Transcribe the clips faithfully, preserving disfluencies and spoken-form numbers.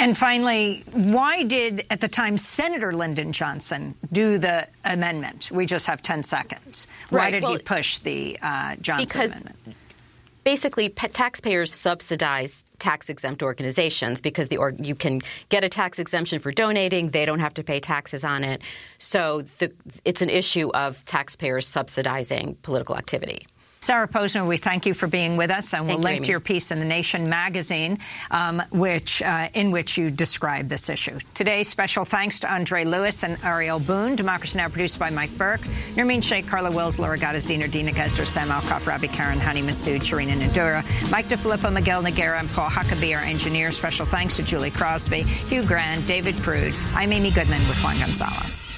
And finally, why did, at the time, Senator Lyndon Johnson do the amendment? We just have ten seconds. Why right. did well, he push the uh, Johnson because amendment? Basically, pe- taxpayers subsidize tax-exempt organizations because the or- you can get a tax exemption for donating. They don't have to pay taxes on it. So the, it's an issue of taxpayers subsidizing political activity. Sarah Posner, we thank you for being with us, and we'll thank link you, to your piece in The Nation magazine, um, which uh, in which you describe this issue. Today, special thanks to Andre Lewis and Ariel Boone. Democracy Now! Produced by Mike Burke. Nermeen Sheikh, Carla Wills, Laura Gaddis, Dina Dina Gesder, Sam Alcoff, Rabbi Karen, Hani Masood, Sharina Nadura, Mike DeFilippo, Miguel Noguera, and Paul Huckabee, our engineer. Special thanks to Julie Crosby, Hugh Grant, David Prude. I'm Amy Goodman with Juan Gonzalez.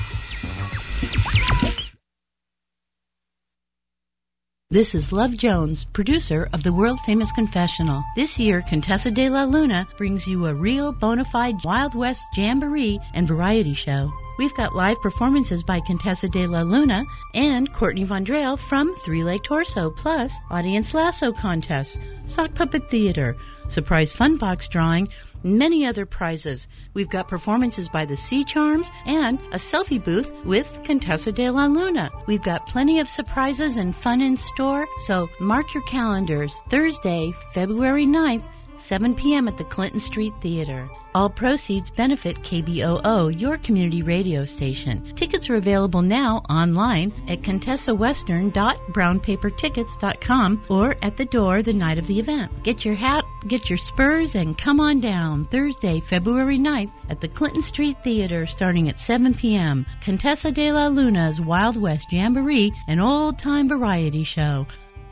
This is Love Jones, producer of the world-famous Confessional. This year, Contessa de la Luna brings you a real bona fide Wild West jamboree and variety show. We've got live performances by Contessa de la Luna and Courtney Vondrell from Three Leg Torso, plus audience lasso contests, sock puppet theater, surprise fun box drawing, many other prizes. We've got performances by the Sea Charms and a selfie booth with Contessa de la Luna. We've got plenty of surprises and fun in store, so mark your calendars. Thursday, February ninth, seven p.m. at the Clinton Street Theater. All proceeds benefit K B O O, your community radio station. Tickets are available now online at contessa western dot brown paper tickets dot com or at the door the night of the event. Get your hat, get your spurs, and come on down Thursday, February ninth at the Clinton Street Theater starting at seven p.m. Contessa de la Luna's Wild West Jamboree, an old-time variety show.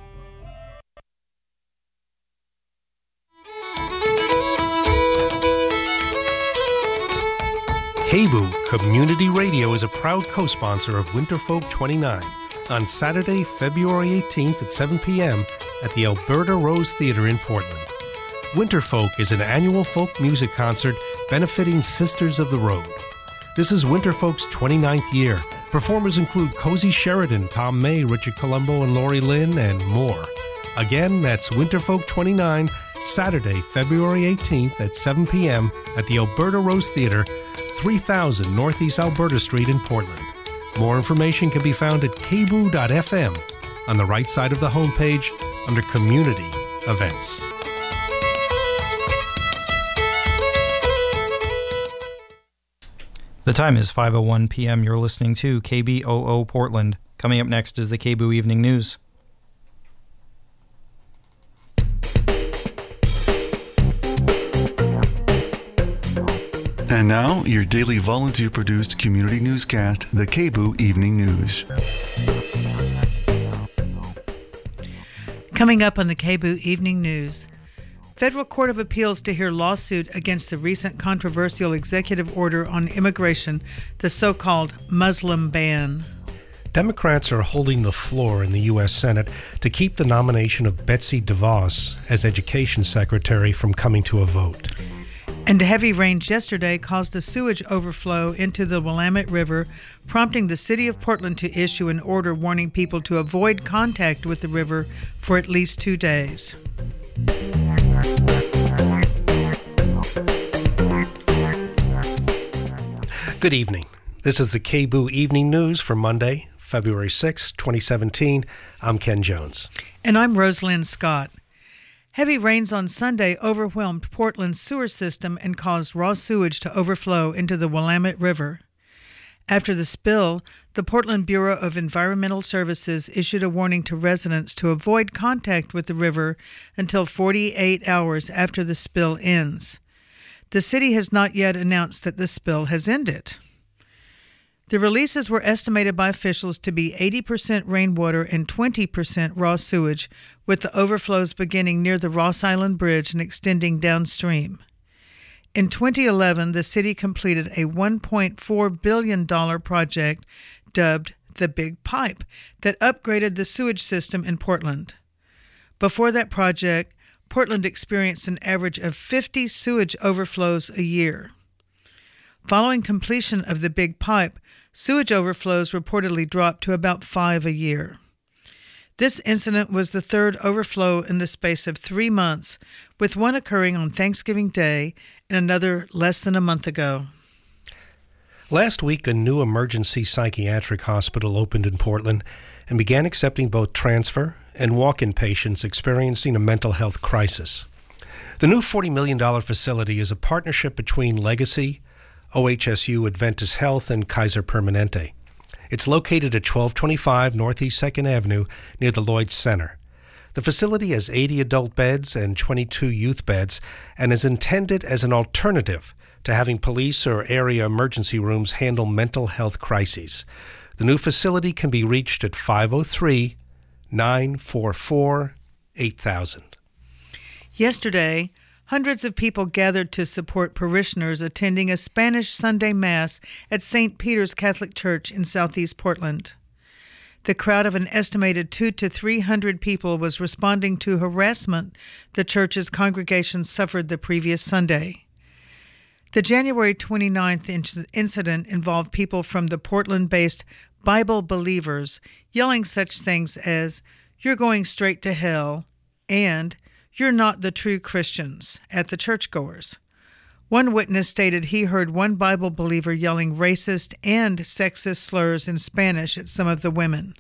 K B O O Community Radio is a proud co-sponsor of Winterfolk twenty-nine on Saturday, February eighteenth at seven p.m. at the Alberta Rose Theatre in Portland. Winterfolk is an annual folk music concert benefiting Sisters of the Road. This is Winterfolk's twenty-ninth year. Performers include Cozy Sheridan, Tom May, Richard Colombo, and Lori Lynn, and more. Again, that's Winterfolk twenty-nine, Saturday, February eighteenth at seven p.m. at the Alberta Rose Theatre, three thousand Northeast Alberta Street in Portland. More information can be found at k b o o dot f m on the right side of the homepage under Community Events. The time is five oh one p.m. You're listening to K B O O Portland. Coming up next is the K B O O Evening News. And now, your daily volunteer-produced community newscast, the K B O O Evening News. Coming up on the K B O O Evening News, Federal Court of Appeals to hear lawsuit against the recent controversial executive order on immigration, the so-called Muslim ban. Democrats are holding the floor in the U S Senate to keep the nomination of Betsy DeVos as Education Secretary from coming to a vote. And heavy rains yesterday caused a sewage overflow into the Willamette River, prompting the city of Portland to issue an order warning people to avoid contact with the river for at least two days. Good evening. This is the K B O O Evening News for Monday, February sixth, twenty seventeen. I'm Ken Jones. And I'm Rosalind Scott. Heavy rains on Sunday overwhelmed Portland's sewer system and caused raw sewage to overflow into the Willamette River. After the spill, the Portland Bureau of Environmental Services issued a warning to residents to avoid contact with the river until forty-eight hours after the spill ends. The city has not yet announced that the spill has ended. The releases were estimated by officials to be eighty percent rainwater and twenty percent raw sewage, with the overflows beginning near the Ross Island Bridge and extending downstream. In twenty eleven, the city completed a one point four billion dollars project dubbed the Big Pipe that upgraded the sewage system in Portland. Before that project, Portland experienced an average of fifty sewage overflows a year. Following completion of the Big Pipe, sewage overflows reportedly dropped to about five a year. This incident was the third overflow in the space of three months, with one occurring on Thanksgiving Day and another less than a month ago. Last week, a new emergency psychiatric hospital opened in Portland and began accepting both transfer and walk-in patients experiencing a mental health crisis. The new forty million dollars facility is a partnership between Legacy, O H S U Adventist Health, and Kaiser Permanente. It's located at twelve twenty-five Northeast second Avenue near the Lloyd Center. The facility has eighty adult beds and twenty-two youth beds and is intended as an alternative to having police or area emergency rooms handle mental health crises. The new facility can be reached at five oh three, nine four four, eight thousand. Yesterday, hundreds of people gathered to support parishioners attending a Spanish Sunday Mass at Saint Peter's Catholic Church in southeast Portland. The crowd of an estimated two to three hundred people was responding to harassment the church's congregation suffered the previous Sunday. The January twenty-ninth incident involved people from the Portland-based Bible Believers yelling such things as, "You're going straight to hell," and "You're not the true Christians," at the churchgoers. One witness stated he heard one Bible believer yelling racist and sexist slurs in Spanish at some of the women.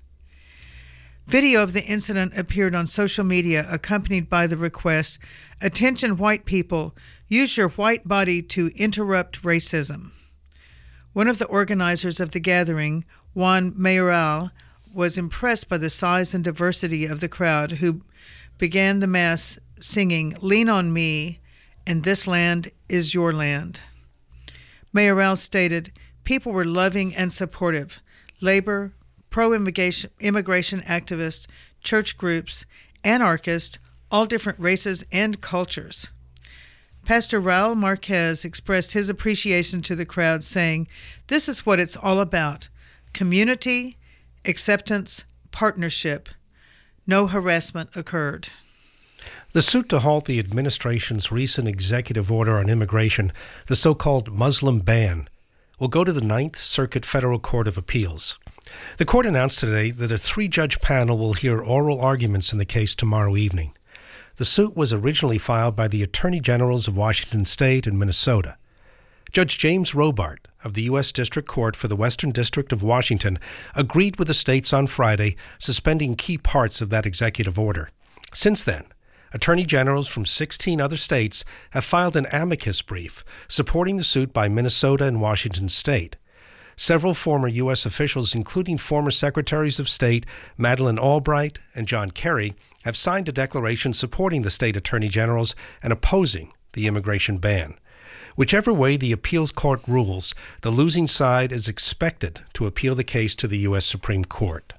Video of the incident appeared on social media accompanied by the request, "Attention white people, use your white body to interrupt racism." One of the organizers of the gathering, Juan Mayoral, was impressed by the size and diversity of the crowd, who began the Mass singing, "Lean on me, and this land is your land." Mayoral stated, "People were loving and supportive. Labor, pro-immigration immigration activists, church groups, anarchists, all different races and cultures." Pastor Raul Marquez expressed his appreciation to the crowd, saying, "This is what it's all about. Community, acceptance, partnership. No harassment occurred." The suit to halt the administration's recent executive order on immigration, the so-called Muslim ban, will go to the Ninth Circuit Federal Court of Appeals. The court announced today that a three-judge panel will hear oral arguments in the case tomorrow evening. The suit was originally filed by the Attorney Generals of Washington State and Minnesota. Judge James Robart of the U S District Court for the Western District of Washington agreed with the states on Friday, suspending key parts of that executive order. Since then, Attorney Generals from sixteen other states have filed an amicus brief supporting the suit by Minnesota and Washington State. Several former U S officials, including former Secretaries of State Madeleine Albright and John Kerry, have signed a declaration supporting the state attorney generals and opposing the immigration ban. Whichever way the appeals court rules, the losing side is expected to appeal the case to the U S Supreme Court.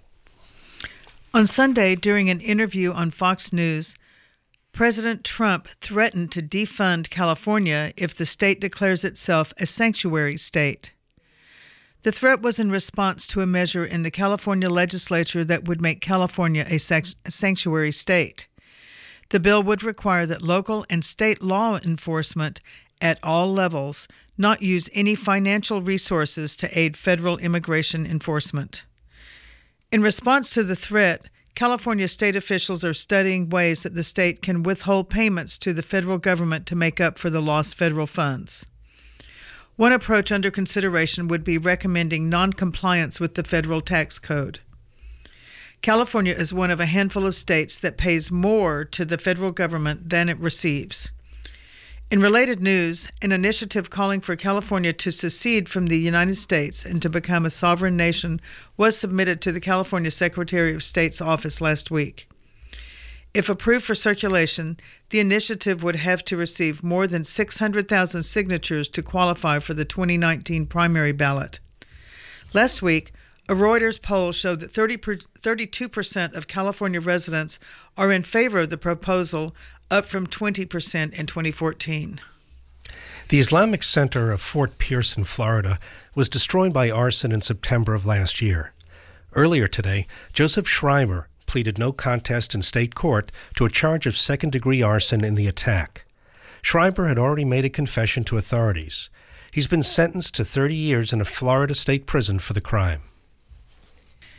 On Sunday, during an interview on Fox News, President Trump threatened to defund California if the state declares itself a sanctuary state. The threat was in response to a measure in the California legislature that would make California a, sac- a sanctuary state. The bill would require that local and state law enforcement at all levels not use any financial resources to aid federal immigration enforcement. In response to the threat, California state officials are studying ways that the state can withhold payments to the federal government to make up for the lost federal funds. One approach under consideration would be recommending noncompliance with the federal tax code. California is one of a handful of states that pays more to the federal government than it receives. In related news, an initiative calling for California to secede from the United States and to become a sovereign nation was submitted to the California Secretary of State's office last week. If approved for circulation, the initiative would have to receive more than six hundred thousand signatures to qualify for the twenty nineteen primary ballot. Last week, a Reuters poll showed that thirty-two percent of California residents are in favor of the proposal, up from twenty percent in twenty fourteen. The Islamic Center of Fort Pierce in Florida was destroyed by arson in September of last year. Earlier today, Joseph Schreiber pleaded no contest in state court to a charge of second-degree arson in the attack. Schreiber had already made a confession to authorities. He's been sentenced to thirty years in a Florida state prison for the crime.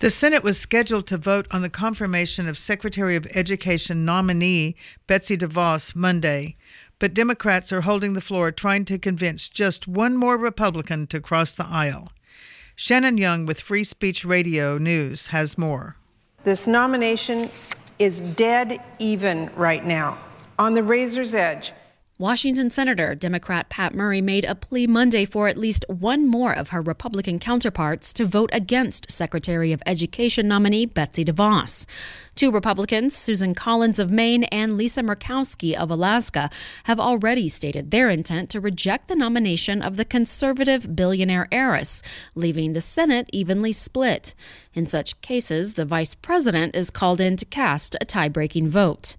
The Senate was scheduled to vote on the confirmation of Secretary of Education nominee Betsy DeVos Monday, but Democrats are holding the floor trying to convince just one more Republican to cross the aisle. Shannon Young with Free Speech Radio News has more. This nomination is dead even right now, on the razor's edge. Washington Senator Democrat Pat Murray made a plea Monday for at least one more of her Republican counterparts to vote against Secretary of Education nominee Betsy DeVos. Two Republicans, Susan Collins of Maine and Lisa Murkowski of Alaska, have already stated their intent to reject the nomination of the conservative billionaire heiress, leaving the Senate evenly split. In such cases, the vice president is called in to cast a tie-breaking vote.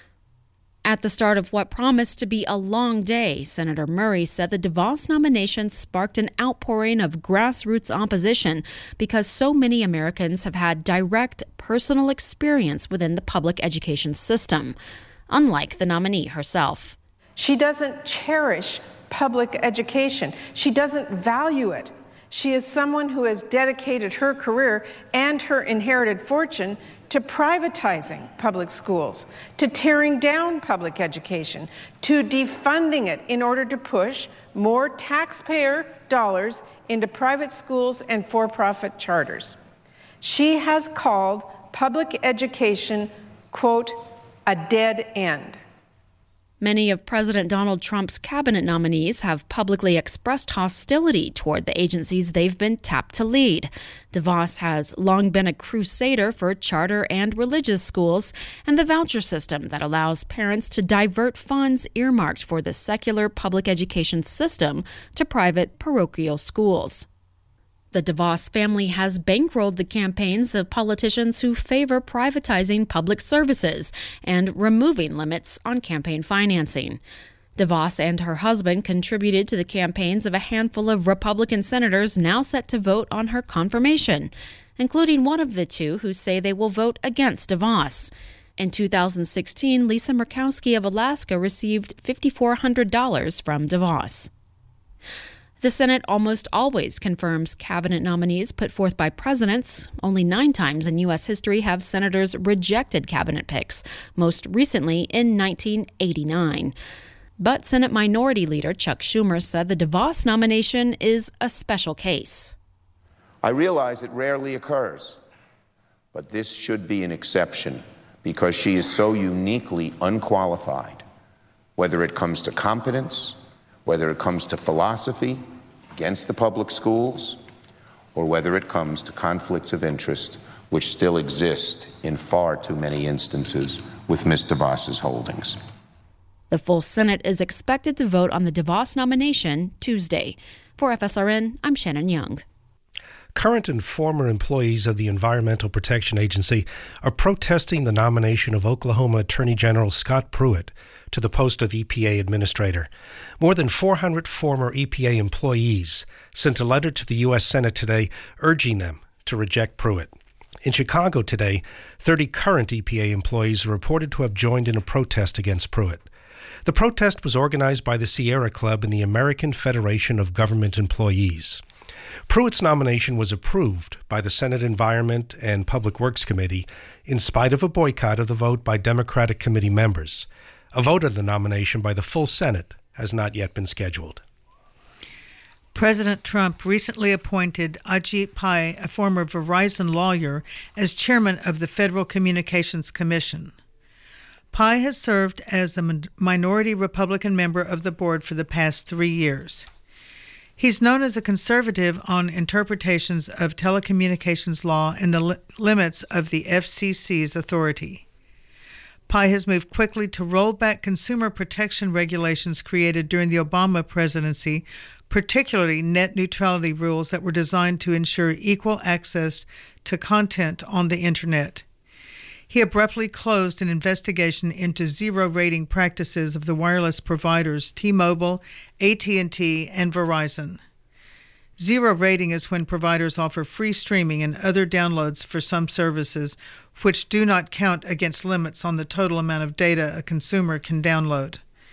At the start of what promised to be a long day, Senator Murray said the DeVos nomination sparked an outpouring of grassroots opposition because so many Americans have had direct personal experience within the public education system, unlike the nominee herself. She doesn't cherish public education. She doesn't value it. She is someone who has dedicated her career and her inherited fortune to privatizing public schools, to tearing down public education, to defunding it in order to push more taxpayer dollars into private schools and for-profit charters. She has called public education, quote, a dead end. Many of President Donald Trump's cabinet nominees have publicly expressed hostility toward the agencies they've been tapped to lead. DeVos has long been a crusader for charter and religious schools and the voucher system that allows parents to divert funds earmarked for the secular public education system to private parochial schools. The DeVos family has bankrolled the campaigns of politicians who favor privatizing public services and removing limits on campaign financing. DeVos and her husband contributed to the campaigns of a handful of Republican senators now set to vote on her confirmation, including one of the two who say they will vote against DeVos. In two thousand sixteen, Lisa Murkowski of Alaska received five thousand four hundred dollars from DeVos. The Senate almost always confirms cabinet nominees put forth by presidents. Only nine times in U S history have senators rejected cabinet picks, most recently in nineteen eighty-nine. But Senate Minority Leader Chuck Schumer said the DeVos nomination is a special case. I realize it rarely occurs, but this should be an exception because she is so uniquely unqualified, whether it comes to competence, whether it comes to philosophy against the public schools, or whether it comes to conflicts of interest, which still exist in far too many instances with Miz DeVos's holdings. The full Senate is expected to vote on the DeVos nomination Tuesday. For F S R N, I'm Shannon Young. Current and former employees of the Environmental Protection Agency are protesting the nomination of Oklahoma Attorney General Scott Pruitt to the post of E P A Administrator. More than four hundred former E P A employees sent a letter to the U S Senate today urging them to reject Pruitt. In Chicago today, thirty current E P A employees are reported to have joined in a protest against Pruitt. The protest was organized by the Sierra Club and the American Federation of Government Employees. Pruitt's nomination was approved by the Senate Environment and Public Works Committee in spite of a boycott of the vote by Democratic committee members. A vote on the nomination by the full Senate has not yet been scheduled. President Trump recently appointed Ajit Pai, a former Verizon lawyer, as chairman of the Federal Communications Commission. Pai has served as a minority Republican member of the board for the past three years. He's known as a conservative on interpretations of telecommunications law and the li- limits of the F C C's authority. Pai has moved quickly to roll back consumer protection regulations created during the Obama presidency, particularly net neutrality rules that were designed to ensure equal access to content on the Internet. He abruptly closed an investigation into zero-rating practices of the wireless providers T-Mobile, A T and T, and Verizon. Zero rating is when providers offer free streaming and other downloads for some services, which do not count against limits on the total amount of data a consumer can download.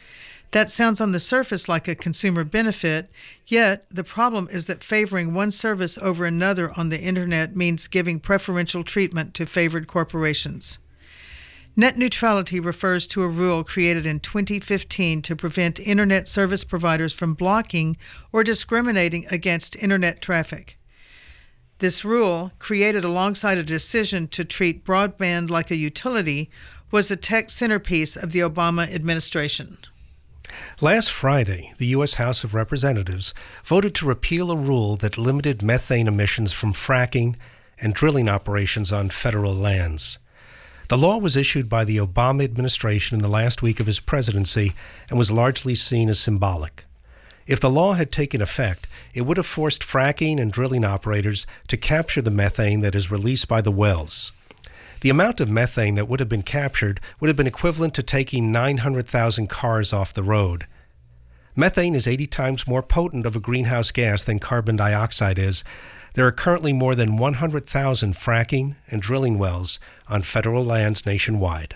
That sounds on the surface like a consumer benefit, yet the problem is that favoring one service over another on the Internet means giving preferential treatment to favored corporations. Net neutrality refers to a rule created in twenty fifteen to prevent Internet service providers from blocking or discriminating against Internet traffic. This rule, created alongside a decision to treat broadband like a utility, was the tech centerpiece of the Obama administration. Last Friday, the U S House of Representatives voted to repeal a rule that limited methane emissions from fracking and drilling operations on federal lands. The law was issued by the Obama administration in the last week of his presidency and was largely seen as symbolic. If the law had taken effect, it would have forced fracking and drilling operators to capture the methane that is released by the wells. The amount of methane that would have been captured would have been equivalent to taking nine hundred thousand cars off the road. Methane is eighty times more potent of a greenhouse gas than carbon dioxide is. There are currently more than one hundred thousand fracking and drilling wells on federal lands nationwide.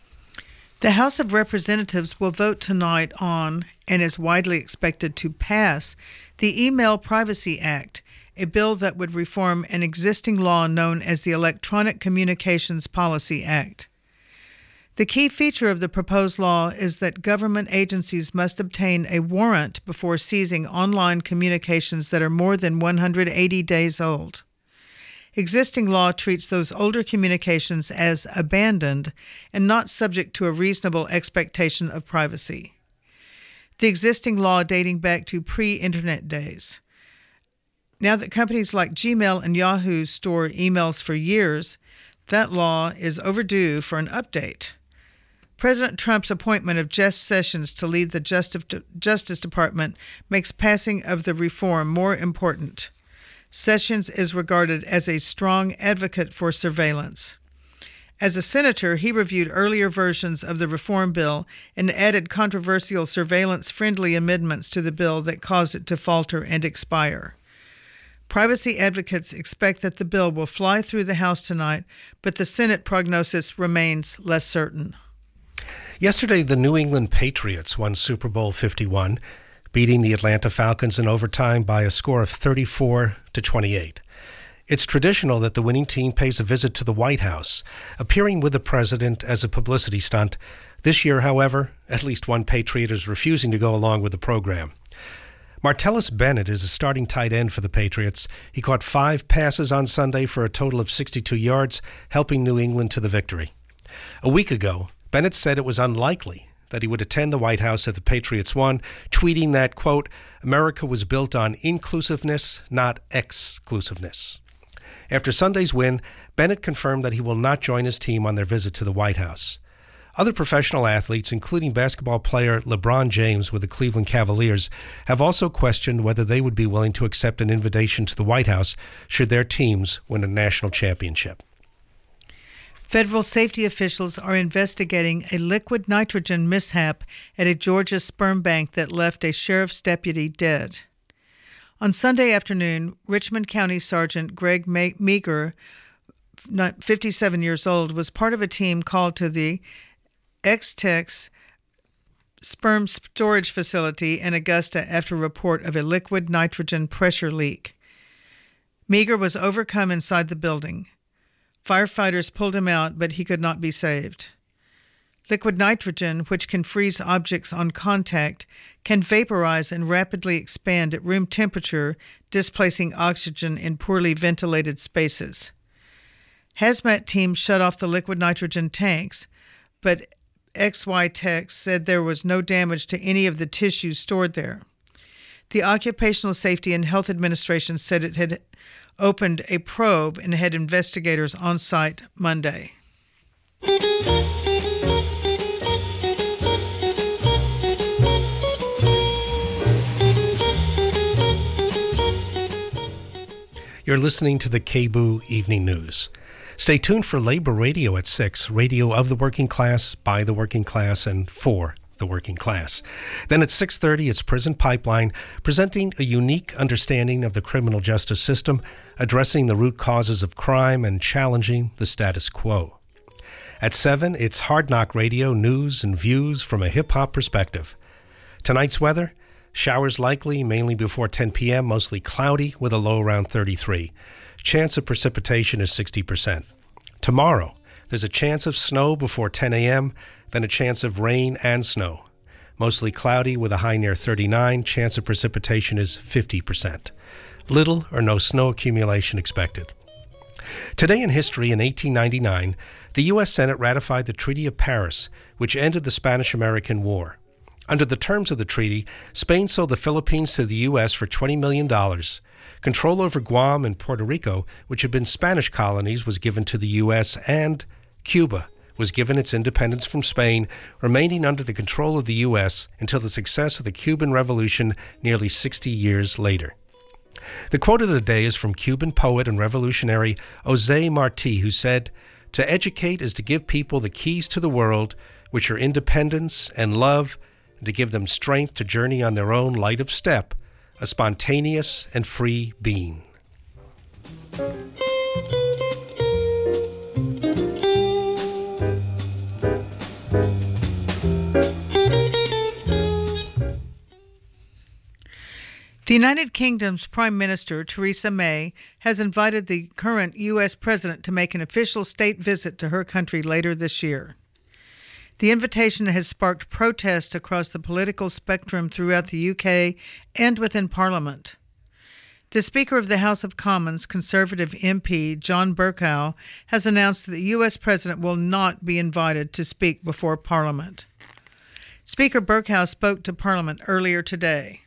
The House of Representatives will vote tonight on, and is widely expected to pass, the Email Privacy Act, a bill that would reform an existing law known as the Electronic Communications Policy Act. The key feature of the proposed law is that government agencies must obtain a warrant before seizing online communications that are more than one hundred eighty days old. Existing law treats those older communications as abandoned and not subject to a reasonable expectation of privacy. The existing law dating back to pre-internet days. Now that companies like Gmail and Yahoo store emails for years, that law is overdue for an update. President Trump's appointment of Jeff Sessions to lead the Justice Department makes passing of the reform more important. Sessions is regarded as a strong advocate for surveillance. As a senator, he reviewed earlier versions of the reform bill and added controversial surveillance-friendly amendments to the bill that caused it to falter and expire. Privacy advocates expect that the bill will fly through the House tonight, but the Senate prognosis remains less certain. Yesterday, the New England Patriots won Super Bowl fifty-one, beating the Atlanta Falcons in overtime by a score of thirty-four to twenty-eight. It's traditional that the winning team pays a visit to the White House, appearing with the president as a publicity stunt. This year, however, at least one Patriot is refusing to go along with the program. Martellus Bennett is a starting tight end for the Patriots. He caught five passes on Sunday for a total of sixty-two yards, helping New England to the victory. A week ago, Bennett said it was unlikely that he would attend the White House if the Patriots won, tweeting that, quote, America was built on inclusiveness, not exclusiveness. After Sunday's win, Bennett confirmed that he will not join his team on their visit to the White House. Other professional athletes, including basketball player LeBron James with the Cleveland Cavaliers, have also questioned whether they would be willing to accept an invitation to the White House should their teams win a national championship. Federal safety officials are investigating a liquid nitrogen mishap at a Georgia sperm bank that left a sheriff's deputy dead. On Sunday afternoon, Richmond County Sergeant Greg Meager, fifty-seven years old, was part of a team called to the X-Tex sperm storage facility in Augusta after a report of a liquid nitrogen pressure leak. Meager was overcome inside the building. Firefighters pulled him out, but he could not be saved. Liquid nitrogen, which can freeze objects on contact, can vaporize and rapidly expand at room temperature, displacing oxygen in poorly ventilated spaces. Hazmat teams shut off the liquid nitrogen tanks, but X Y Tex said there was no damage to any of the tissue stored there. The Occupational Safety and Health Administration said it had opened a probe and had investigators on site Monday. You're listening to the K B O O Evening News. Stay tuned for Labor Radio at six, radio of the working class, by the working class, and for the working class. Then at six thirty, it's Prison Pipeline, presenting a unique understanding of the criminal justice system, addressing the root causes of crime, and challenging the status quo. At seven, it's Hard Knock Radio, news and views from a hip-hop perspective. Tonight's weather, showers likely, mainly before ten p.m., mostly cloudy with a low around thirty-three. Chance of precipitation is sixty percent. Tomorrow, there's a chance of snow before ten a.m., then a chance of rain and snow. Mostly cloudy with a high near thirty-nine. Chance of precipitation is fifty percent. Little or no snow accumulation expected. Today in history, in eighteen ninety-nine, the U S Senate ratified the Treaty of Paris, which ended the Spanish-American War. Under the terms of the treaty, Spain sold the Philippines to the U S for twenty million dollars. Control over Guam and Puerto Rico, which had been Spanish colonies, was given to the U S, and Cuba was given its independence from Spain, remaining under the control of the U S until the success of the Cuban Revolution nearly sixty years later. The quote of the day is from Cuban poet and revolutionary José Martí, who said, "To educate is to give people the keys to the world, which are independence and love, and to give them strength to journey on their own light of step, a spontaneous and free being." The United Kingdom's Prime Minister, Theresa May, has invited the current U S president to make an official state visit to her country later this year. The invitation has sparked protests across the political spectrum throughout the U K and within Parliament. The Speaker of the House of Commons, Conservative M P John Bercow, has announced that the U S president will not be invited to speak before Parliament. Speaker Bercow spoke to Parliament earlier today.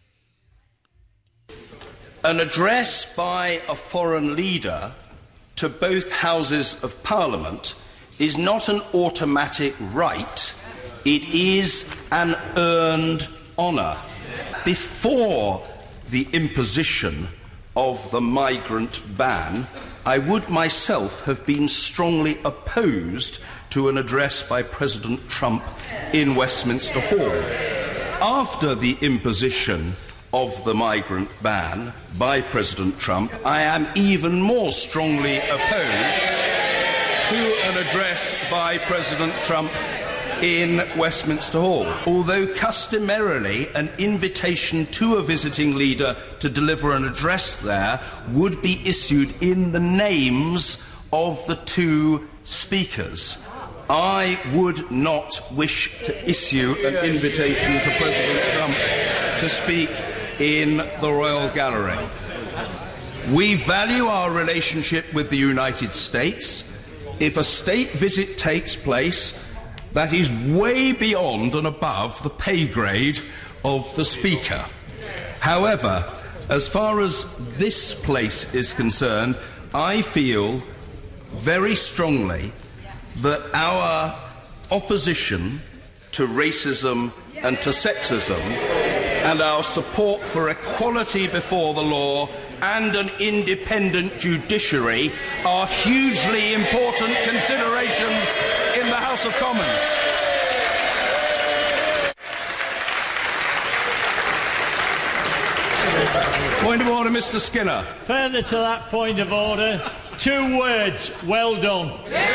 An address by a foreign leader to both houses of Parliament is not an automatic right, it is an earned honour. Before the imposition of the migrant ban, I would myself have been strongly opposed to an address by President Trump in Westminster Hall. After the imposition of the migrant ban by President Trump, I am even more strongly opposed to an address by President Trump in Westminster Hall. Although customarily an invitation to a visiting leader to deliver an address there would be issued in the names of the two speakers, I would not wish to issue an invitation to President Trump to speak in the Royal Gallery. We value our relationship with the United States. If a state visit takes place, that is way beyond and above the pay grade of the Speaker. However, as far as this place is concerned, I feel very strongly that our opposition to racism and to sexism and our support for equality before the law and an independent judiciary are hugely important considerations in the House of Commons. Point of order, Mr Skinner. Further to that point of order, two words, well done.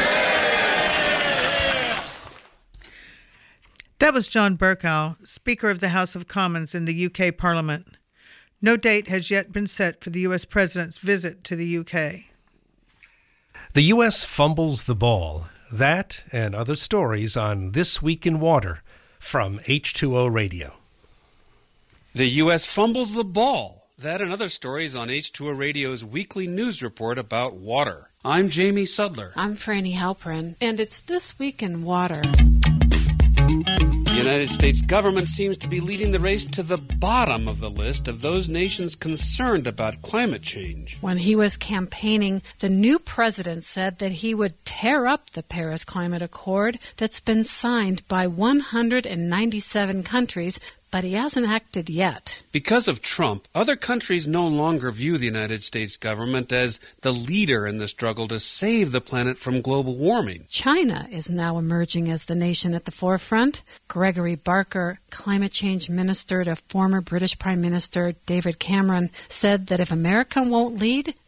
That was John Bercow, Speaker of the House of Commons in the U K Parliament. No date has yet been set for the U S President's visit to the U K. The U S fumbles the ball. That and other stories on This Week in Water from H two O Radio. The U S fumbles the ball. That and other stories on H two O Radio's weekly news report about water. I'm Jamie Sudler. I'm Franny Halperin, and it's This Week in Water. The United States government seems to be leading the race to the bottom of the list of those nations concerned about climate change. When he was campaigning, the new president said that he would tear up the Paris Climate Accord that's been signed by one hundred ninety-seven countries, but he hasn't acted yet. Because of Trump, other countries no longer view the United States government as the leader in the struggle to save the planet from global warming. China is now emerging as the nation at the forefront. Gregory Barker, climate change minister to former British Prime Minister David Cameron, said that if America won't lead, then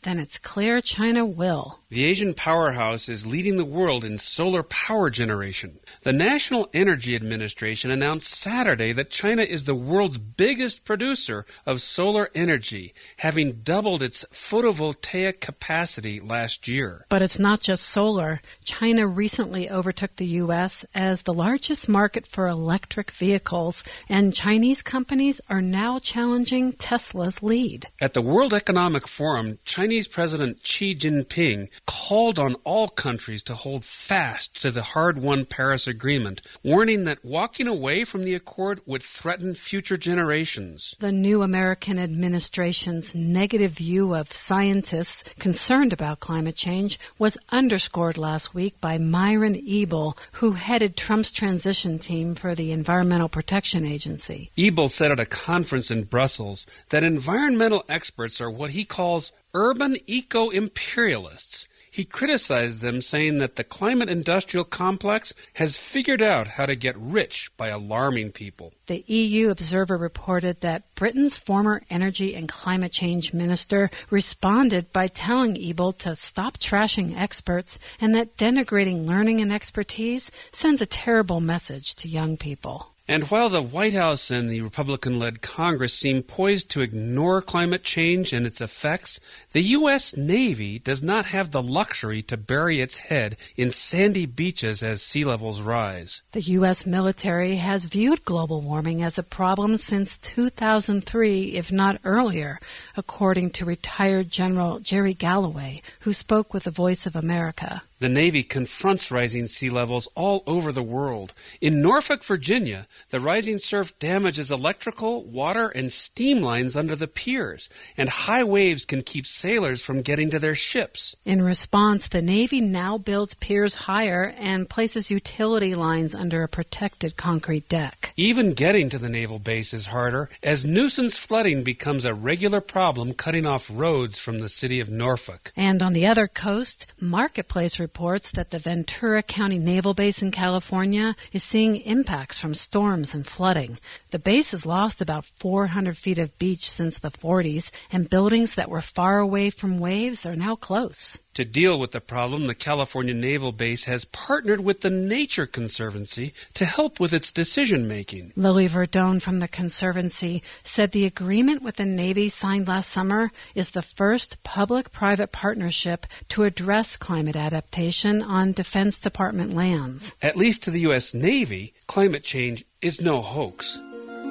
then it's clear China will. The Asian powerhouse is leading the world in solar power generation. The National Energy Administration announced Saturday that China is the world's biggest producer of solar energy, having doubled its photovoltaic capacity last year. But it's not just solar. China recently overtook the U S as the largest market for electric vehicles, and Chinese companies are now challenging Tesla's lead. At the World Economic Forum, Chinese President Xi Jinping called on all countries to hold fast to the hard-won Paris Agreement, warning that walking away from the accord would threaten future generations. The new American administration's negative view of scientists concerned about climate change was underscored last week by Myron Ebel, who headed Trump's transition team for the Environmental Protection Agency. Ebel said at a conference in Brussels that environmental experts are what he calls urban eco-imperialists. He criticized them, saying that the climate-industrial complex has figured out how to get rich by alarming people. The E U Observer reported that Britain's former energy and climate change minister responded by telling Ebel to stop trashing experts and that denigrating learning and expertise sends a terrible message to young people. And while the White House and the Republican-led Congress seem poised to ignore climate change and its effects, the U S Navy does not have the luxury to bury its head in sandy beaches as sea levels rise. The U S military has viewed global warming as a problem since two thousand three, if not earlier, according to retired General Jerry Galloway, who spoke with the Voice of America. The Navy confronts rising sea levels all over the world. In Norfolk, Virginia, the rising surf damages electrical, water, and steam lines under the piers, and high waves can keep sailors from getting to their ships. In response, the Navy now builds piers higher and places utility lines under a protected concrete deck. Even getting to the naval base is harder, as nuisance flooding becomes a regular problem cutting off roads from the city of Norfolk. And on the other coast, Marketplace reports that the Ventura County Naval Base in California is seeing impacts from storms and flooding. The base has lost about four hundred feet of beach since the forties, and buildings that were far away from waves are now close. To deal with the problem, the California Naval Base has partnered with the Nature Conservancy to help with its decision-making. Lily Verdone from the Conservancy said the agreement with the Navy signed last summer is the first public-private partnership to address climate adaptation on Defense Department lands. At least to the U S Navy, climate change is no hoax.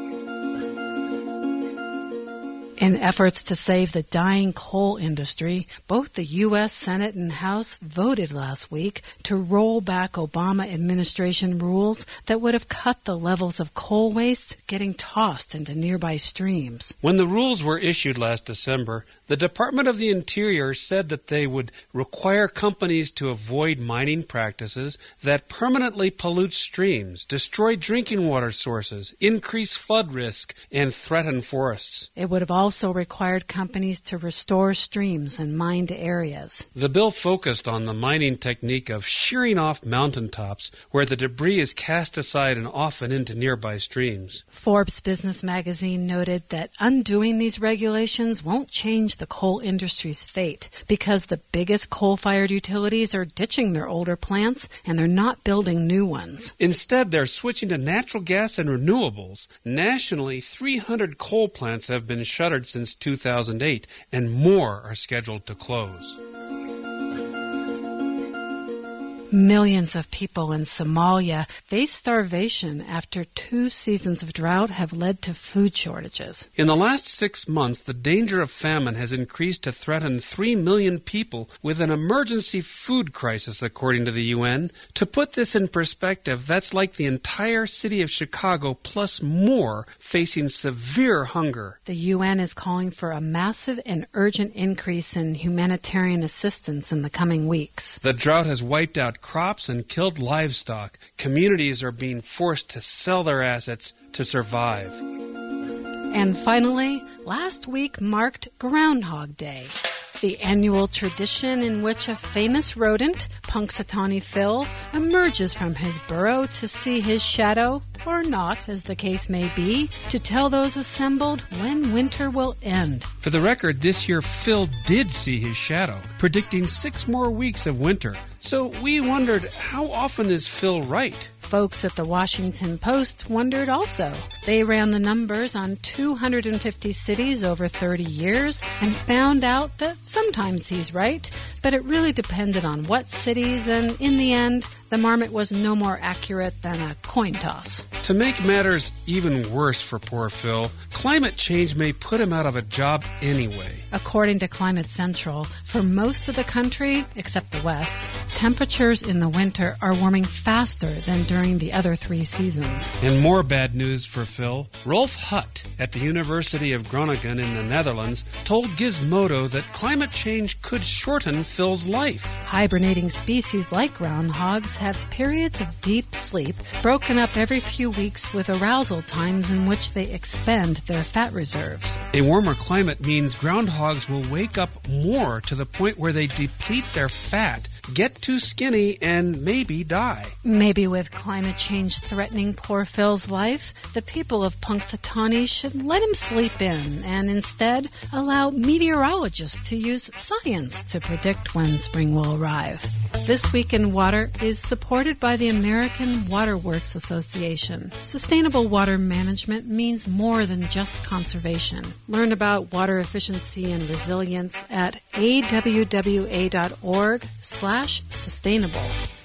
In efforts to save the dying coal industry, both the U S Senate and House voted last week to roll back Obama administration rules that would have cut the levels of coal waste getting tossed into nearby streams. When the rules were issued last December, the Department of the Interior said that they would require companies to avoid mining practices that permanently pollute streams, destroy drinking water sources, increase flood risk, and threaten forests. It would have also required companies to restore streams in mined areas. The bill focused on the mining technique of shearing off mountaintops where the debris is cast aside and often into nearby streams. Forbes Business Magazine noted that undoing these regulations won't change the coal industry's fate because the biggest coal-fired utilities are ditching their older plants and they're not building new ones. Instead, they're switching to natural gas and renewables. Nationally, three hundred coal plants have been shuttered since two thousand eight, and more are scheduled to close. Millions of people in Somalia face starvation after two seasons of drought have led to food shortages. In the last six months, the danger of famine has increased to threaten three million people with an emergency food crisis, according to the U N. To put this in perspective, that's like the entire city of Chicago plus more facing severe hunger. The U N is calling for a massive and urgent increase in humanitarian assistance in the coming weeks. The drought has wiped out crops and killed livestock. Communities are being forced to sell their assets to survive. And finally, last week marked Groundhog Day. the annual tradition in which a famous rodent, Punxsutawney Phil, emerges from his burrow to see his shadow, or not, as the case may be, to tell those assembled when winter will end. For the record, this year Phil did see his shadow, predicting six more weeks of winter. So we wondered, how often is Phil right? Folks at the Washington Post wondered also. They ran the numbers on two hundred fifty cities over thirty years and found out that sometimes he's right, but it really depended on what cities, and in the end, the marmot was no more accurate than a coin toss. To make matters even worse for poor Phil, climate change may put him out of a job anyway. According to Climate Central, for most of the country, except the West, temperatures in the winter are warming faster than during the other three seasons. And more bad news for Phil. Rolf Hutt at the University of Groningen in the Netherlands told Gizmodo that climate change could shorten Phil's life. Hibernating species like groundhogs have periods of deep sleep, broken up every few weeks with arousal times in which they expend their fat reserves. A warmer climate means groundhogs will wake up more to the point where they deplete their fat, get too skinny, and maybe die. Maybe with climate change threatening poor Phil's life, the people of Punxsutawney should let him sleep in and instead allow meteorologists to use science to predict when spring will arrive. This Week in Water is supported by the American Water Works Association. Sustainable water management means more than just conservation. Learn about water efficiency and resilience at awwa.org slash sustainable.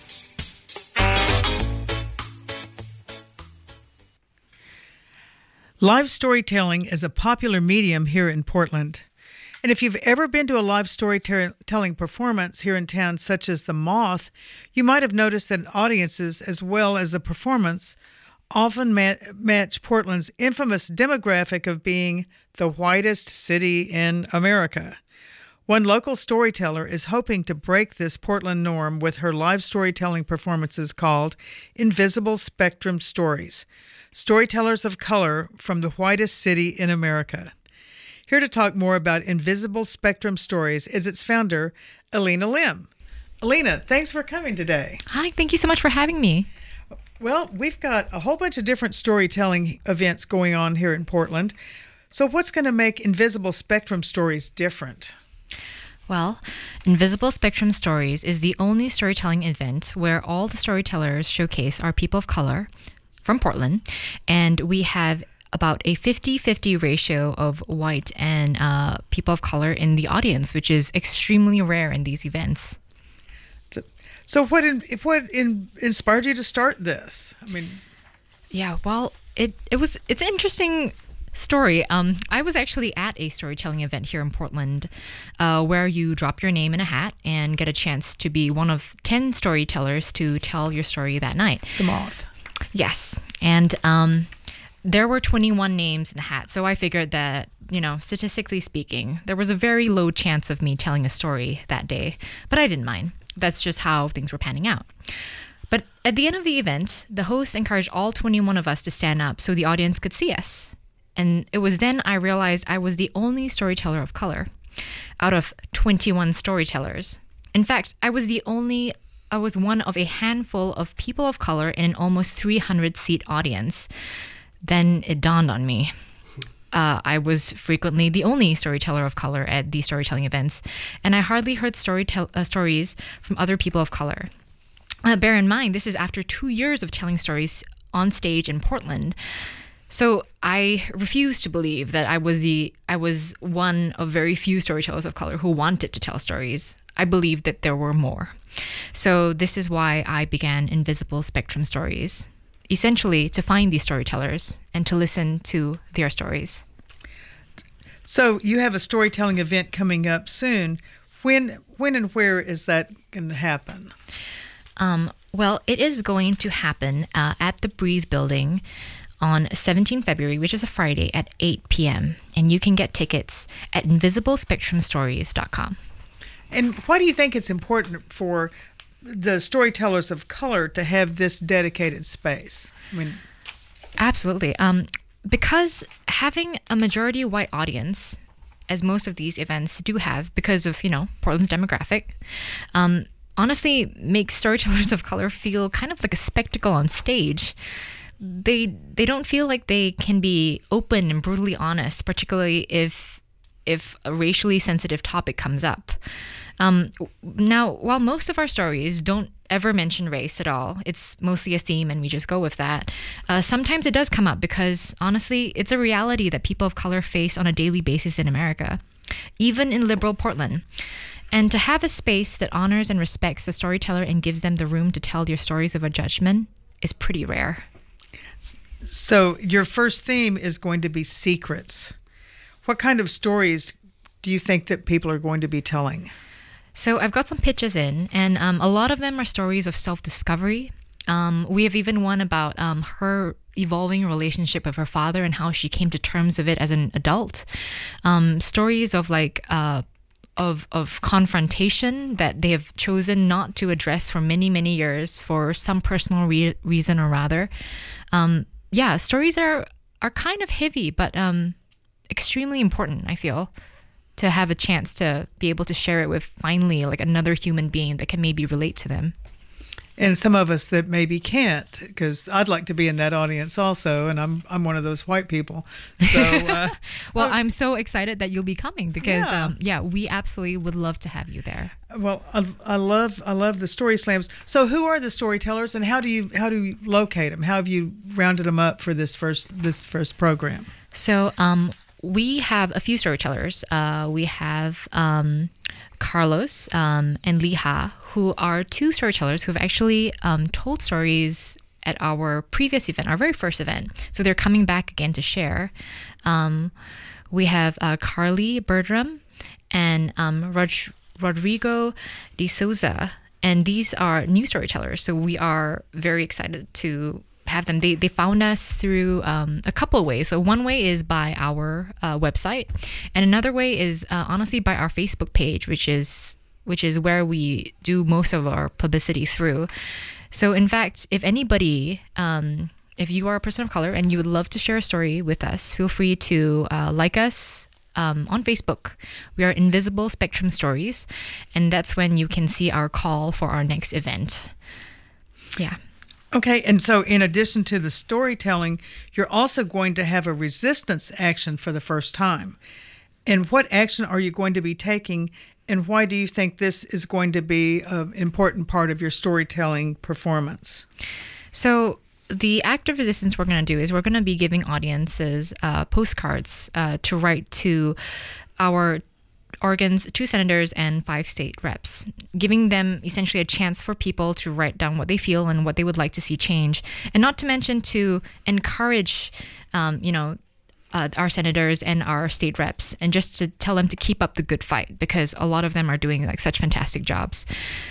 Live storytelling is a popular medium here in Portland. And if you've ever been to a live storytelling performance here in town, such as The Moth, you might have noticed that audiences, as well as the performance, often ma- match Portland's infamous demographic of being the whitest city in America. One local storyteller is hoping to break this Portland norm with her live storytelling performances called Invisible Spectrum Stories, Storytellers of Color from the Whitest City in America. Here to talk more about Invisible Spectrum Stories is its founder, Alina Lim. Alina, thanks for coming today. Hi, thank you so much for having me. Well, we've got a whole bunch of different storytelling events going on here in Portland. So what's going to make Invisible Spectrum Stories different? Well, Invisible Spectrum Stories is the only storytelling event where all the storytellers showcase are people of color from Portland, and we have about a fifty-fifty ratio of white and uh, people of color in the audience, which is extremely rare in these events. So, so what in, what in, inspired you to start this? I mean, yeah, well, it it was it's an interesting story. Um, I was actually at a storytelling event here in Portland, uh, where you drop your name in a hat and get a chance to be one of ten storytellers to tell your story that night. The Moth. Yes, and um. There were twenty-one names in the hat, so I figured that, you know, statistically speaking, there was a very low chance of me telling a story that day, but I didn't mind. That's just how things were panning out. But at the end of the event, the host encouraged all twenty-one of us to stand up so the audience could see us. And it was then I realized I was the only storyteller of color out of twenty-one storytellers. In fact, I was the only I was one of a handful of people of color in an almost three hundred seat audience. Then it dawned on me. Uh, I was frequently the only storyteller of color at these storytelling events, and I hardly heard story tell, uh, stories from other people of color. Uh, bear in mind, this is after two years of telling stories on stage in Portland. So I refused to believe that I was the I was one of very few storytellers of color who wanted to tell stories. I believed that there were more. So this is why I began Invisible Spectrum Stories. Essentially to find these storytellers and to listen to their stories. So you have a storytelling event coming up soon. When when and where is that going to happen? Um, well, it is going to happen uh, at the Breathe Building on the seventeenth of February, which is a Friday at eight p.m. And you can get tickets at invisible spectrum stories dot com. And why do you think it's important for the storytellers of color to have this dedicated space? I mean, absolutely. Um, because having a majority white audience as most of these events do have because of, you know, Portland's demographic, um, honestly makes storytellers of color feel kind of like a spectacle on stage. They they don't feel like they can be open and brutally honest, particularly if if a racially sensitive topic comes up. Um, now, while most of our stories don't ever mention race at all, it's mostly a theme and we just go with that. Uh, sometimes it does come up because, honestly, it's a reality that people of color face on a daily basis in America, even in liberal Portland. And to have a space that honors and respects the storyteller and gives them the room to tell their stories of a judgment is pretty rare. So your first theme is going to be secrets. What kind of stories do you think that people are going to be telling? So I've got some pitches in, and um, a lot of them are stories of self-discovery. Um, we have even one about um, her evolving relationship with her father and how she came to terms with it as an adult. Um, stories of like uh, of of confrontation that they have chosen not to address for many many years for some personal re- reason or rather. Um, yeah, stories are are kind of heavy, but um, extremely important, I feel, to have a chance to be able to share it with finally like another human being that can maybe relate to them. And some of us that maybe can't, because I'd like to be in that audience also, and I'm I'm one of those white people. So, uh, well, I'm so excited that you'll be coming because, Yeah. um, yeah, we absolutely would love to have you there. well, I, I love I love the story slams. So, who are the storytellers, and how do you how do you locate them? How have you rounded them up for this first this first program? So, um, we have a few storytellers. Uh, we have um, Carlos um, and Liha, who are two storytellers who have actually um, told stories at our previous event, our very first event. So they're coming back again to share. Um, we have uh, Carly Bertram and um, Rod- Rodrigo de Souza, and these are new storytellers. So we are very excited to have them. They they found us through um, a couple of ways. So one way is by our uh, website, and another way is uh, honestly by our Facebook page, which is which is where we do most of our publicity through. So in fact, if anybody, um, if you are a person of color and you would love to share a story with us, feel free to uh, like us um, on Facebook. We are Invisible Spectrum Stories, and that's when you can see our call for our next event. Yeah. Okay, and so in addition to the storytelling, you're also going to have a resistance action for the first time. And what action are you going to be taking, and why do you think this is going to be an important part of your storytelling performance? So the act of resistance we're going to do is we're going to be giving audiences uh, postcards uh, to write to our Oregon's two senators and five state reps, giving them essentially a chance for people to write down what they feel and what they would like to see change, and not to mention to encourage, um, you know, uh, our senators and our state reps, and just to tell them to keep up the good fight because a lot of them are doing like such fantastic jobs.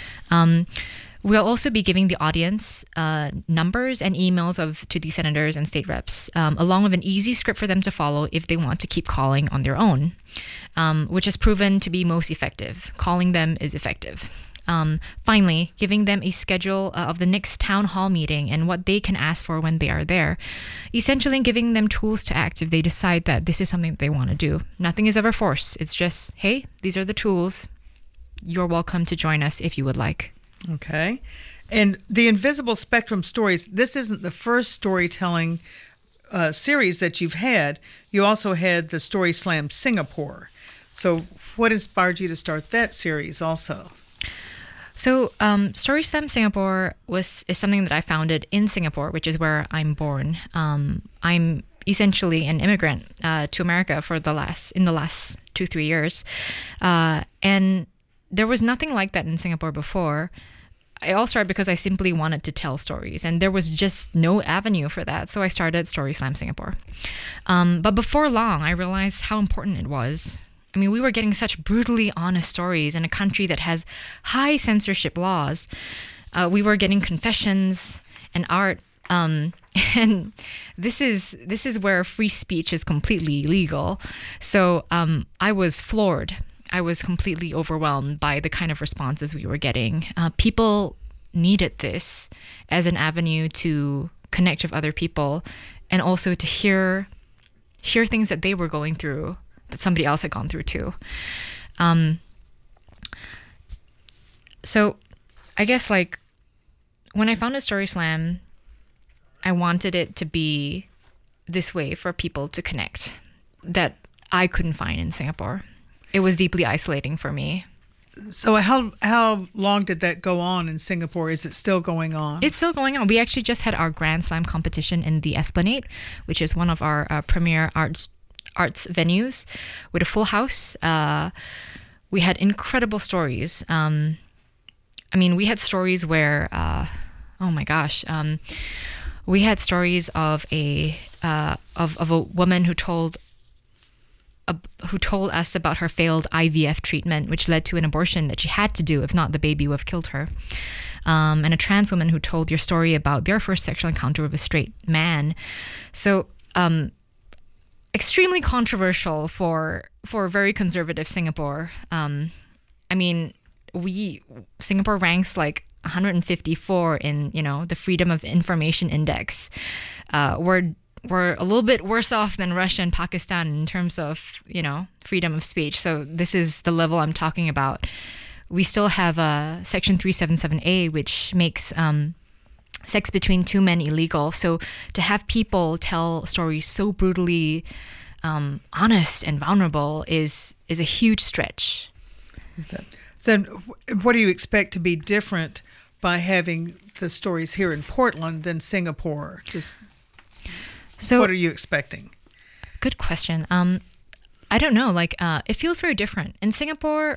Um, We'll also be giving the audience uh, numbers and emails of to the senators and state reps, um, along with an easy script for them to follow if they want to keep calling on their own, um, which has proven to be most effective. Calling them is effective. Um, finally, giving them a schedule uh, of the next town hall meeting and what they can ask for when they are there. Essentially giving them tools to act if they decide that this is something that they want to do. Nothing is ever forced. It's just, hey, these are the tools. You're welcome to join us if you would like. Okay. And the Invisible Spectrum Stories, this isn't the first storytelling uh, series that you've had. You also had the Story Slam Singapore. So what inspired you to start that series also? So um, Story Slam Singapore was is something that I founded in Singapore, which is where I'm born. Um, I'm essentially an immigrant uh, to America for the last in the last two, three years. Uh, and there was nothing like that in Singapore before. I all started because I simply wanted to tell stories, and there was just no avenue for that. So I started Story Slam Singapore. Um, but before long, I realized how important it was. I mean, we were getting such brutally honest stories in a country that has high censorship laws. Uh, we were getting confessions and art. Um, and this is this is where free speech is completely illegal. So um, I was floored. I was completely overwhelmed by the kind of responses we were getting. Uh, people needed this as an avenue to connect with other people and also to hear hear things that they were going through that somebody else had gone through too. Um, so I guess like when I founded Story Slam, I wanted it to be this way for people to connect that I couldn't find in Singapore. It was deeply isolating for me. So how how long did that go on in Singapore? Is it still going on? It's still going on. We actually just had our Grand Slam competition in the Esplanade, which is one of our uh, premier arts arts venues, with a full house. Uh, we had incredible stories. Um, I mean, we had stories where, uh, oh my gosh, um, we had stories of a uh, of of a woman who told. who told us about her failed I V F treatment, which led to an abortion that she had to do. If not, the baby would have killed her. Um, and a trans woman who told your story about their first sexual encounter with a straight man. So um, extremely controversial for for very conservative Singapore. Um, I mean, we Singapore ranks like one hundred fifty-four in, you know, the Freedom of Information Index. Uh, we're We're a little bit worse off than Russia and Pakistan in terms of, you know, freedom of speech. So this is the level I'm talking about. We still have uh, Section three seventy-seven A, which makes um, sex between two men illegal. So to have people tell stories so brutally um, honest and vulnerable is is a huge stretch. Then what do you expect to be different by having the stories here in Portland than Singapore? Just So, what are you expecting? Good question. Um, I don't know. Like, uh, it feels very different. In Singapore,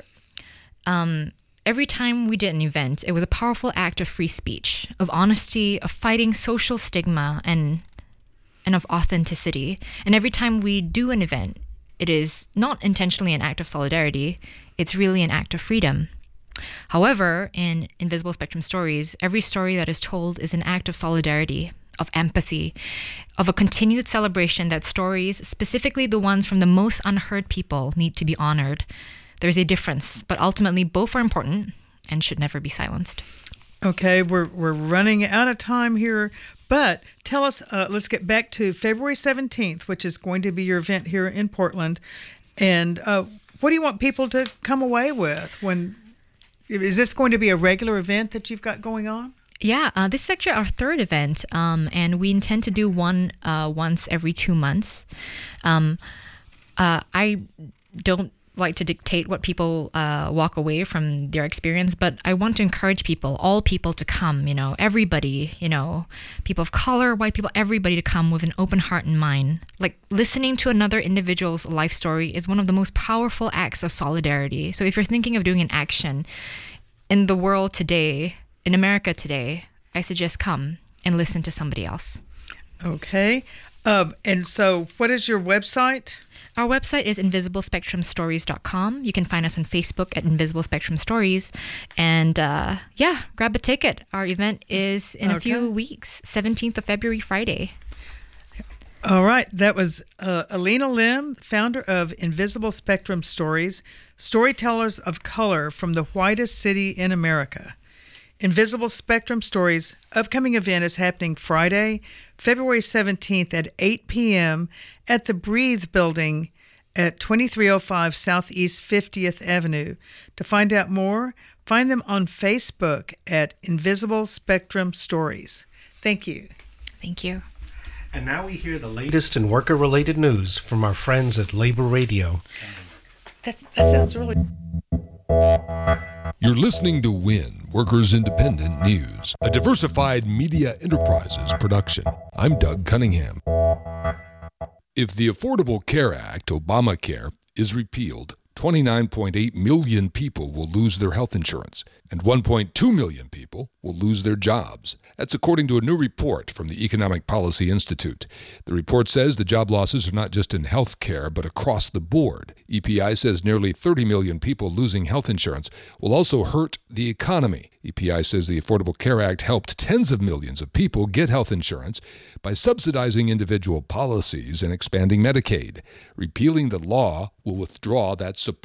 um, every time we did an event, it was a powerful act of free speech, of honesty, of fighting social stigma, and and of authenticity. And every time we do an event, it is not intentionally an act of solidarity. It's really an act of freedom. However, in Invisible Spectrum Stories, every story that is told is an act of solidarity, of empathy, of a continued celebration that stories, specifically the ones from the most unheard people, need to be honored. There's a difference, but ultimately both are important and should never be silenced. Okay, we're we're running out of time here, but tell us, uh, let's get back to February seventeenth, which is going to be your event here in Portland. And uh, what do you want people to come away with? When is this going to be a regular event that you've got going on? Yeah, uh, this is actually our third event, um, and we intend to do one uh, once every two months. Um, uh, I don't like to dictate what people uh, walk away from their experience, but I want to encourage people, all people, to come, you know, everybody, you know, people of color, white people, everybody to come with an open heart and mind. Like, listening to another individual's life story is one of the most powerful acts of solidarity. So if you're thinking of doing an action in the world today, in America today, I suggest come and listen to somebody else. Okay. Um, and so what is your website? Our website is invisible spectrum stories dot com. You can find us on Facebook at Invisible Spectrum Stories. And uh, yeah, grab a ticket. Our event is in okay. a few weeks, seventeenth of February, Friday. All right. That was uh, Alina Lim, founder of Invisible Spectrum Stories, storytellers of color from the whitest city in America. Invisible Spectrum Stories' upcoming event is happening Friday, February seventeenth at eight p.m. at the Breathe Building at twenty-three oh five Southeast fiftieth Avenue. To find out more, find them on Facebook at Invisible Spectrum Stories. Thank you. Thank you. And now we hear the latest in worker-related news from our friends at Labor Radio. That's, that sounds really... You're listening to WIN, Workers Independent News, a diversified media enterprises production. I'm Doug Cunningham. If the Affordable Care Act, Obamacare, is repealed, twenty-nine point eight million people will lose their health insurance, and one point two million people will lose their jobs. That's according to a new report from the Economic Policy Institute. The report says the job losses are not just in health care, but across the board. E P I says nearly thirty million people losing health insurance will also hurt the economy. E P I says the Affordable Care Act helped tens of millions of people get health insurance by subsidizing individual policies and expanding Medicaid. Repealing the law will withdraw that support.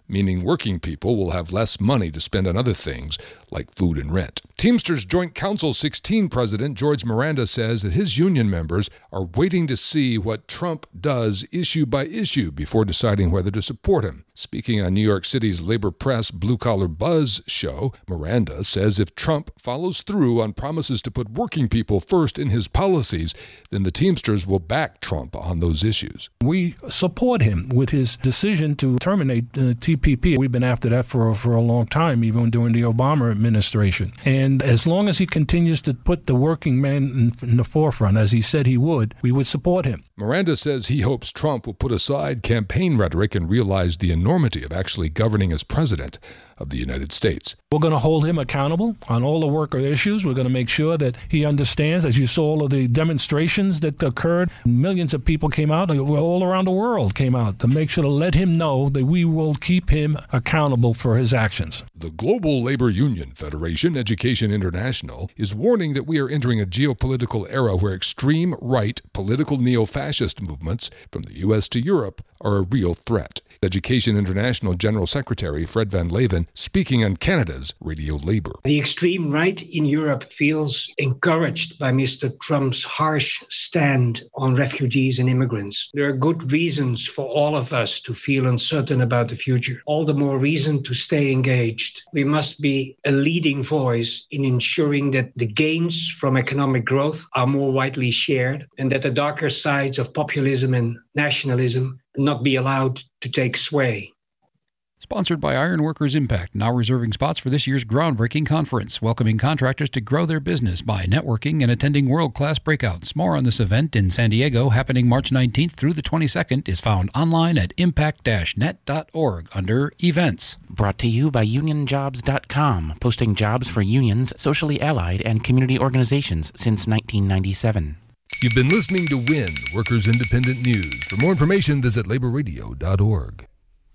meaning working people will have less money to spend on other things like food and rent. Teamsters Joint Council sixteen President George Miranda says that his union members are waiting to see what Trump does issue by issue before deciding whether to support him. Speaking on New York City's Labor Press Blue Collar Buzz show, Miranda says if Trump follows through on promises to put working people first in his policies, then the Teamsters will back Trump on those issues. We support him with his decision to terminate uh, T P P. We've been after that for, for a long time, even during the Obama administration. And as long as he continues to put the working man in, in the forefront, as he said he would, we would support him. Miranda says he hopes Trump will put aside campaign rhetoric and realize the enormity of actually governing as president of the United States. We're going to hold him accountable on all the worker issues. We're going to make sure that he understands, as you saw all of the demonstrations that occurred, millions of people came out, all around the world came out to make sure to let him know that we will keep him accountable for his actions. The Global Labor Union Federation, Education International, is warning that we are entering a geopolitical era where extreme right political neo-fascist movements from the U S to Europe are a real threat. Education International General Secretary Fred Van Leeuwen speaking on Canada's Radio Labour. The extreme right in Europe feels encouraged by Mister Trump's harsh stand on refugees and immigrants. There are good reasons for all of us to feel uncertain about the future. All the more reason to stay engaged. We must be a leading voice in ensuring that the gains from economic growth are more widely shared and that the darker sides of populism and nationalism not be allowed to take sway. Sponsored by Ironworkers Impact, now reserving spots for this year's groundbreaking conference, welcoming contractors to grow their business by networking and attending world-class breakouts. More on this event in San Diego, happening March nineteenth through the twenty-second, is found online at impact dash net dot org under Events. Brought to you by union jobs dot com, posting jobs for unions, socially allied, and community organizations since nineteen ninety-seven. You've been listening to WIN, Workers Independent News. For more information, visit labor radio dot org.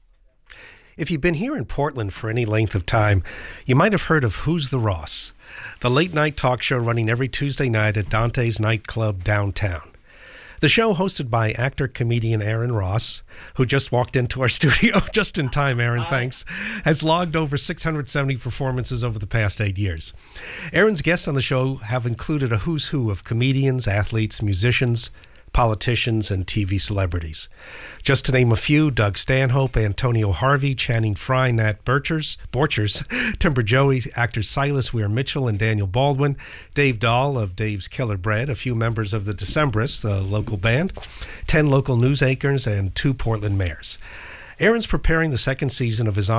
If you've been here in Portland for any length of time, you might have heard of Who's the Ross, the late-night talk show running every Tuesday night at Dante's Nightclub downtown. The show, hosted by actor-comedian Aaron Ross, who just walked into our studio just in time, Aaron, thanks, has logged over six hundred seventy performances over the past eight years. Aaron's guests on the show have included a who's who of comedians, athletes, musicians, politicians, and T V celebrities. Just to name a few: Doug Stanhope, Antonio Harvey, Channing Frye, Nat Borchers, Borchers, Timber Joey, actors Silas Weir Mitchell and Daniel Baldwin, Dave Dahl of Dave's Killer Bread, a few members of the Decemberists, the local band, ten local news anchors, and two Portland mayors. Aaron's preparing the second season of his